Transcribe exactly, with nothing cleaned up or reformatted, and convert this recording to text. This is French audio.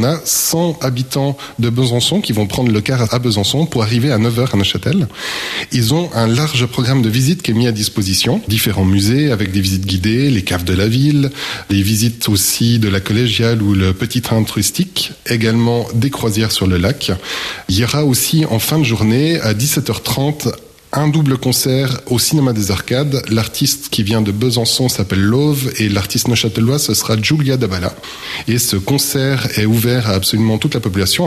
a cent habitants de Besançon qui vont prendre le car à Besançon pour arriver à neuf heures à Neuchâtel. Ils ont un large programme de visites qui est mis à disposition. Différents musées avec des visites guidées, les caves de la ville, les visites aussi de la collégiale ou le petit train touristique, également des croisières sur le lac. Il y aura aussi en fin de journée à dix-sept heures trente un double concert au Cinéma des Arcades. L'artiste qui vient de Besançon s'appelle Love et l'artiste neuchâtelois ce sera Julia Dabala. Et ce concert est ouvert à absolument toute la population.